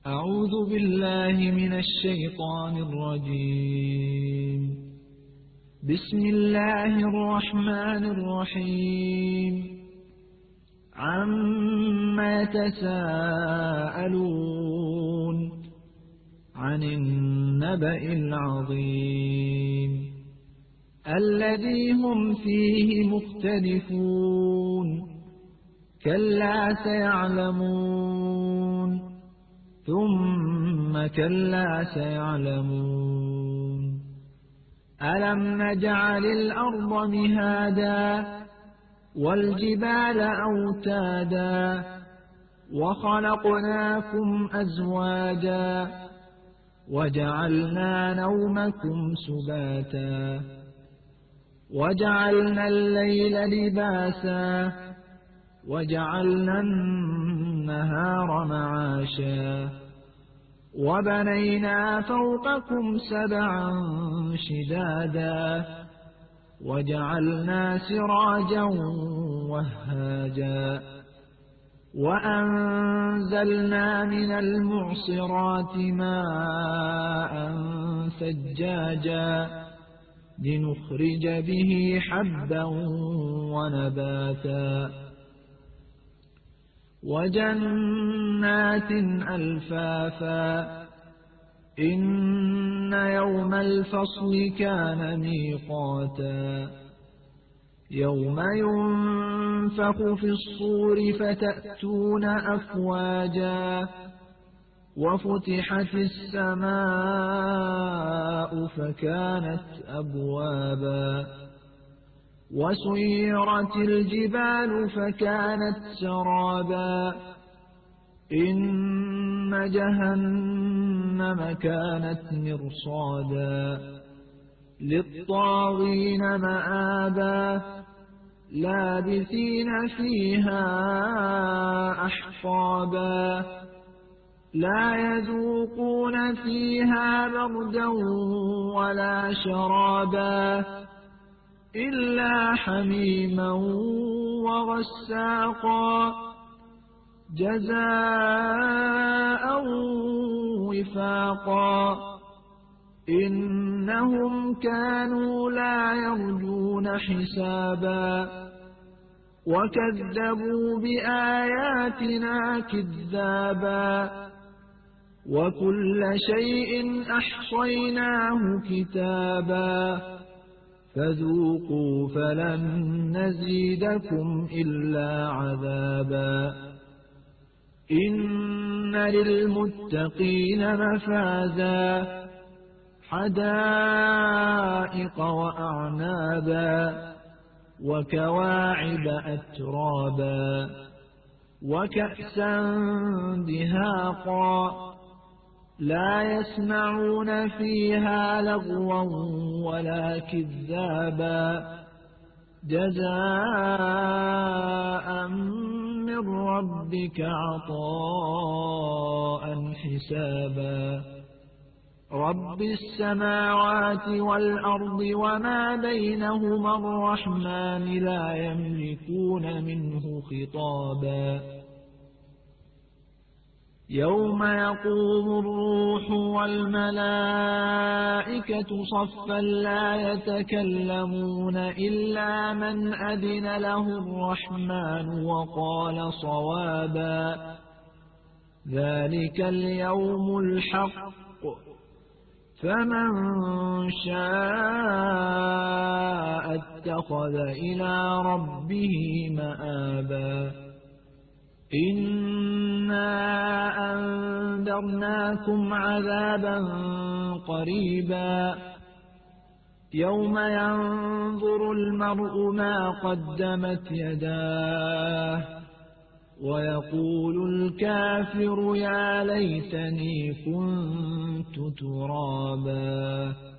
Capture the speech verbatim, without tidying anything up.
أعوذ بالله من الشيطان الرجيم. بسم الله الرحمن الرحيم. عما يتساءلون عن النبأ العظيم الذي هم فيه مختلفون كلا سيعلمون ثم كلا سيعلمون ألم نجعل الأرض مهادا والجبال أوتادا وخلقناكم أزواجا وجعلنا نومكم سباتا وجعلنا الليل لباسا وجعلنا النهار معاشا وبنينا فوقكم سبعا شدادا وجعلنا سراجا وهاجا وأنزلنا من المعصرات ماء ثجاجا لنخرج به حبا ونباتا وجنات ألفافا إن يوم الفصل كان ميقاتا يوم ينفخ في الصور فتأتون أفواجا وفتحت السماء فكانت أبوابا وسيرت الجبال فكانت سرابا إن جهنم كانت مرصادا للطاغين مآبا لابثين فيها أحقابا لا يذوقون فيها بردا ولا شرابا إلا حميما وغساقا جزاء وفاقا إنهم كانوا لا يرجون حسابا وكذبوا بآياتنا كذابا وكل شيء أحصيناه كتابا فذوقوا فلن نزيدكم إلا عذابا إن للمتقين مفازا حدائق وأعنابا وكواعب أترابا وكأسا دهاقا لا يسمعون فيها لغوا ولا كذابا جزاء من ربك عطاء حسابا رب السماوات والأرض وما بينهما الرحمن لا يملكون منه خطابا يوم يقوم الروح والملائكة صفا لا يتكلمون إلا من أذن له الرحمن وقال صوابا ذلك اليوم الحق فمن شاء اتخذ إلى ربه مآبا إنا أنذرناكم عذابا قريبا يوم ينظر المرء ما قدمت يداه ويقول الكافر يا ليتني كنت ترابا